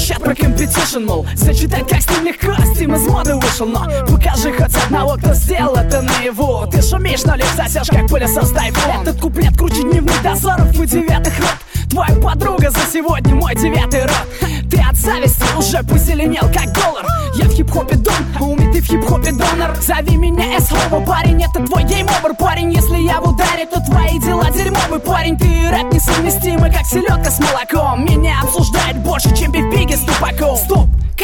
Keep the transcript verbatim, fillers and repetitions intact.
кричат про компетишн, мол, зачитать как стиль легко, Steam из моды вышел. Но покажи хоть одного, кто сделал это наяву. Ты шумишь, но лица сешь, как пылесос тайфун. Этот куплет круче дневных дозоров и девятых рот. Твоя подруга за сегодня мой девятый род. Ты от зависти уже позеленел, как доллар. Я в хип-хопе дон, а у меня ты в хип-хопе донор. Зови меня эс-хово, парень, это твой гейм-овер. Парень, если я в ударе, то твои дела дерьмовый. Парень, ты и рэп несовместимы, как селедка с молоком. Меня обсуждают больше, чем биг-биги с тупаком. Стоп!